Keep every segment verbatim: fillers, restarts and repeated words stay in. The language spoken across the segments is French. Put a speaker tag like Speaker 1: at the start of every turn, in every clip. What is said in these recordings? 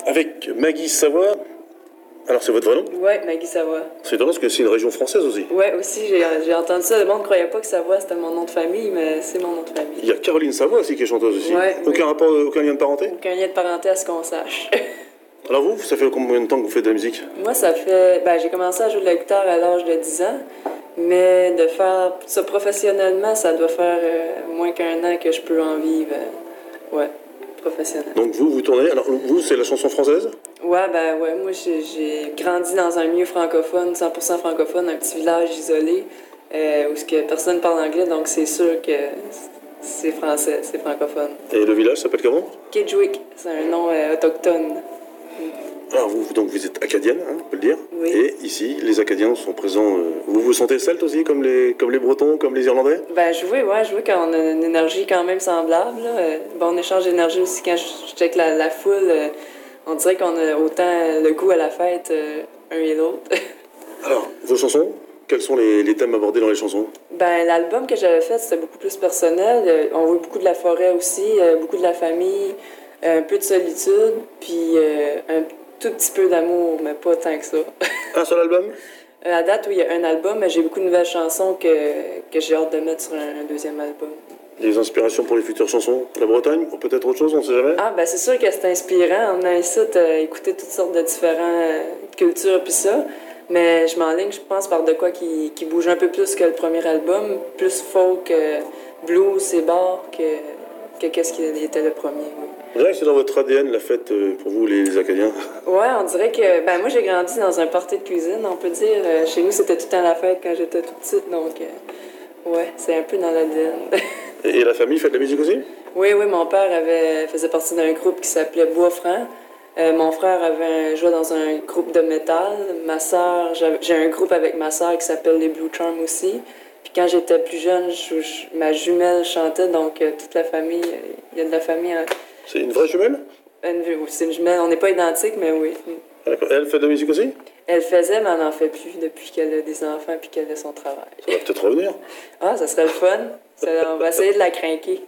Speaker 1: avec Maggie Savoie. Alors, c'est votre vrai nom?
Speaker 2: Ouais, Maggie Savoie.
Speaker 1: C'est étonnant parce que c'est une région française aussi.
Speaker 2: Ouais, aussi, j'ai, j'ai entendu ça. Le monde ne croyait pas que Savoie c'était mon nom de famille, mais c'est mon nom de famille.
Speaker 1: Il y a Caroline Savoie aussi qui est chanteuse aussi.
Speaker 2: Ouais,
Speaker 1: aucun
Speaker 2: oui.
Speaker 1: rapport, aucun lien de parenté?
Speaker 2: Aucun lien de parenté à ce qu'on sache.
Speaker 1: Alors vous, ça fait combien de temps que vous faites de la musique?
Speaker 2: Moi, ça fait... Ben, j'ai commencé à jouer de la guitare à l'âge de dix ans, mais de faire ça professionnellement, ça doit faire euh, moins qu'un an que je peux en vivre. Euh, ouais, professionnellement.
Speaker 1: Donc vous, vous tournez... Alors vous, c'est la chanson française?
Speaker 2: Ouais, ben ouais, moi j'ai, j'ai grandi dans un milieu francophone, cent pour cent francophone, un petit village isolé, euh, où ce que personne parle anglais, donc c'est sûr que c'est français, c'est francophone.
Speaker 1: Et le village s'appelle comment?
Speaker 2: Kedgewick, c'est un nom euh, autochtone.
Speaker 1: Alors vous, donc vous êtes acadienne, hein, on peut le dire.
Speaker 2: Oui.
Speaker 1: Et ici, les Acadiens sont présents. Euh, vous vous sentez celte aussi, comme les, comme les Bretons, comme les Irlandais?
Speaker 2: Ben jouer, ouais, jouer quand on a une énergie quand même semblable. Là. Euh, bon, on échange d'énergie aussi quand je, je check la, la foule. Euh, on dirait qu'on a autant le goût à la fête, euh, un et l'autre.
Speaker 1: Alors, vos chansons, quels sont les, les thèmes abordés dans les chansons?
Speaker 2: Ben l'album que j'avais fait, c'était beaucoup plus personnel. Euh, on voit beaucoup de la forêt aussi, euh, beaucoup de la famille, un peu de solitude, puis euh, un tout petit peu d'amour, mais pas tant que ça.
Speaker 1: Un seul album?
Speaker 2: À date, oui, il y a un album, mais j'ai beaucoup de nouvelles chansons que, que j'ai hâte de mettre sur un, un deuxième album.
Speaker 1: Des inspirations pour les futures chansons? La Bretagne, ou peut-être autre chose, on ne sait jamais?
Speaker 2: Ah, ben c'est sûr que c'est inspirant. On a ici à écouter toutes sortes de différentes euh, cultures puis ça. Mais je m'enligne, je pense, par de quoi qui, qui bouge un peu plus que le premier album. Plus folk, euh, blues et bar que, que qu'est-ce qui était le premier. Oui.
Speaker 1: On dirait que c'est dans votre A D N, la fête, euh, pour vous, les, les Acadiens.
Speaker 2: Ouais, on dirait que... Ben moi, j'ai grandi dans un party de cuisine, on peut dire. Euh, chez nous, c'était tout le temps la fête quand j'étais toute petite, donc... Euh, ouais, c'est un peu dans l'A D N.
Speaker 1: Et, et la famille fait de la musique aussi?
Speaker 2: Oui, oui, mon père avait, faisait partie d'un groupe qui s'appelait Bois Franc. Euh, mon frère avait joué dans un groupe de métal. Ma sœur, j'ai un groupe avec ma sœur qui s'appelle les Blue Charms aussi. Puis quand j'étais plus jeune, je, je, ma jumelle chantait, donc euh, toute la famille, il euh, y a de la famille. Hein.
Speaker 1: C'est une vraie jumelle?
Speaker 2: Une, c'est une jumelle, on n'est pas identiques, mais oui.
Speaker 1: D'accord. Elle fait de la musique aussi?
Speaker 2: Elle faisait, mais elle n'en fait plus depuis qu'elle a des enfants puis qu'elle a son travail.
Speaker 1: Ça va peut-être revenir. Ah,
Speaker 2: ça serait le fun. Ça, on va essayer de la craquer.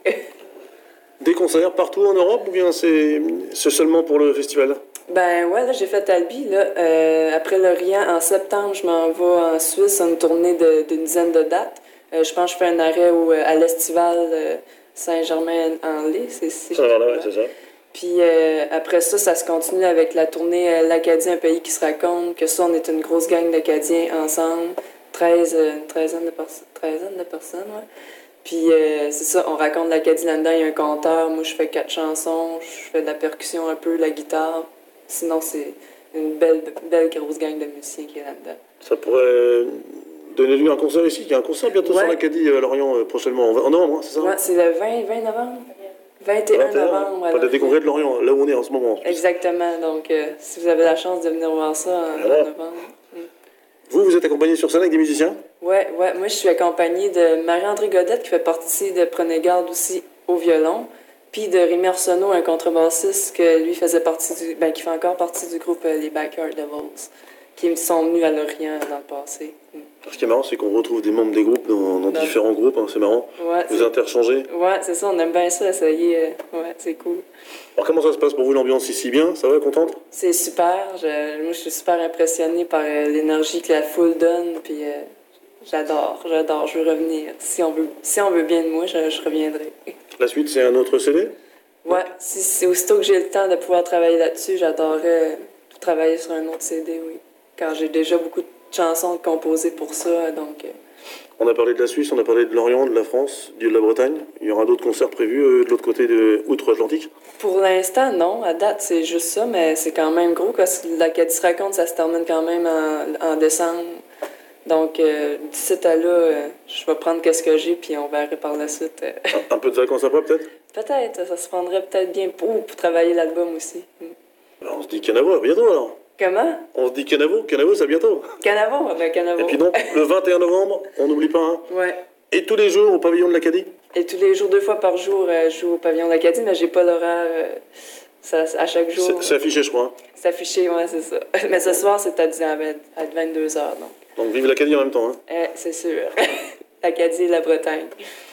Speaker 1: Des concerts partout en Europe ou bien c'est seulement pour le festival? Ben
Speaker 2: ouais, là j'ai fait Albi. Là. Euh, après l'Orient, en septembre, je m'en vais en Suisse, une tournée d'une dizaine de dates. Euh, je pense que je fais un arrêt au, à l'Estival euh, Saint-Germain-en-Laye. C'est si
Speaker 1: ça, là, ouais, c'est ça.
Speaker 2: Puis euh, après ça, ça se continue avec la tournée euh, L'Acadie, un pays qui se raconte, que ça, on est une grosse gang d'Acadiens ensemble, treize, euh, une treizaine de, pers- treizaine de personnes, ouais. Puis euh, c'est ça, on raconte l'Acadie là-dedans, il y a un compteur, moi je fais quatre chansons, je fais de la percussion un peu, la guitare. Sinon, c'est une belle, belle grosse gang de musiciens qui est là-dedans.
Speaker 1: Ça pourrait donner lieu à un concert ici. Il y a un concert bientôt ouais. sur l'Acadie à Lorient euh, prochainement, en novembre, hein, c'est ça?
Speaker 2: Ouais, c'est le vingt, vingt novembre. vingt et un novembre.
Speaker 1: Pas de découvrir de Lorient, là où on est en ce moment. En
Speaker 2: exactement, donc euh, si vous avez la chance de venir voir ça en,
Speaker 1: voilà.
Speaker 2: en novembre. Mm.
Speaker 1: Vous, vous êtes accompagné sur scène avec des musiciens?
Speaker 2: Ouais, ouais. Moi, je suis accompagnée de Marie-André Godette, qui fait partie de Prenez garde aussi au violon, puis de Rémi Arsenault, un contrebassiste que lui faisait partie du, ben, qui fait encore partie du groupe euh, les Backyard Devils, qui sont venus à Lorient dans le passé. Mm.
Speaker 1: Ce qui est marrant, c'est qu'on retrouve des membres des groupes dans, dans
Speaker 2: dans
Speaker 1: différents groupes, hein, c'est marrant.
Speaker 2: Ouais,
Speaker 1: vous interchangez?
Speaker 2: Ouais, c'est ça, on aime bien ça, essayer. Euh, ouais, c'est cool.
Speaker 1: Alors comment ça se passe pour vous, l'ambiance ici? Bien? Ça va, contente?
Speaker 2: C'est super. Je, moi, je suis super impressionnée par euh, l'énergie que la foule donne, puis euh, j'adore, j'adore, je veux revenir. Si on veut, si on veut bien de moi, je, je reviendrai.
Speaker 1: La suite, c'est un autre C D?
Speaker 2: Ouais, si, c'est aussitôt que j'ai le temps de pouvoir travailler là-dessus, j'adorerais travailler sur un autre C D, oui. Car j'ai déjà beaucoup de chansons composées pour ça, donc... Euh...
Speaker 1: On a parlé de la Suisse, on a parlé de l'Orient, de la France, de la Bretagne. Il y aura d'autres concerts prévus euh, de l'autre côté de outre-Atlantique?
Speaker 2: Pour l'instant, non. À date, c'est juste ça, mais c'est quand même gros, parce que l'Acadie se raconte, ça se termine quand même en, en décembre. Donc, euh, d'ici à là, euh, je vais prendre qu'est-ce que j'ai, puis on verra par la suite. Euh...
Speaker 1: Un, un peu de vacances après, peut-être?
Speaker 2: Peut-être, ça se prendrait peut-être bien pour, pour travailler l'album aussi.
Speaker 1: Alors, on se dit Canavo, à bientôt alors.
Speaker 2: Comment?
Speaker 1: On se dit Canavo, Canavo, c'est à bientôt.
Speaker 2: Canavo, ben Canavo.
Speaker 1: Et puis donc, le vingt et un novembre, on n'oublie pas, hein?
Speaker 2: Ouais.
Speaker 1: Et tous les jours au pavillon de l'Acadie?
Speaker 2: Et tous les jours, deux fois par jour, euh, je joue au pavillon de l'Acadie, mais j'ai pas l'horaire euh, ça, à chaque jour.
Speaker 1: C'est affiché, je crois. Hein?
Speaker 2: C'est affiché, ouais, c'est ça. Mais ce soir, c'est à, à vingt-deux heures, donc.
Speaker 1: Donc, vive l'Acadie en même temps, hein?
Speaker 2: Euh, c'est sûr. L'Acadie et la Bretagne.